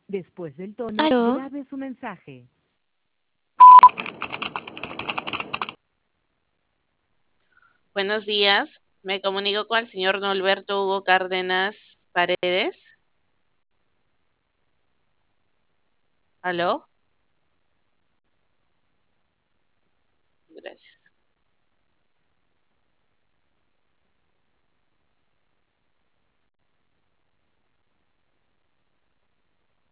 Después del tono, ¿Aló? grabe su mensaje. Buenos días, me comunico con el señor Norberto Hugo Cárdenas Paredes. ¿Aló?